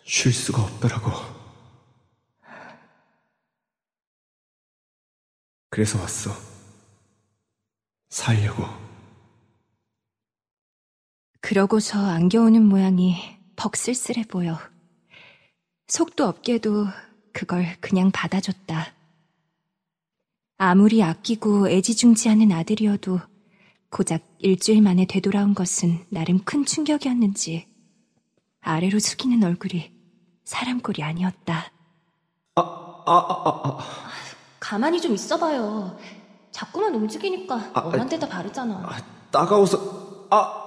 쉴 수가 없더라고. 그래서 왔어. 살려고. 그러고서 안겨오는 모양이 벅 쓸쓸해 보여. 속도 없게도 그걸 그냥 받아줬다. 아무리 아끼고 애지중지하는 아들이어도 고작 일주일 만에 되돌아온 것은 나름 큰 충격이었는지 아래로 숙이는 얼굴이 사람 꼴이 아니었다. 가만히 좀 있어봐요. 자꾸만 움직이니까 엄한 데다 바르잖아. 따가워서.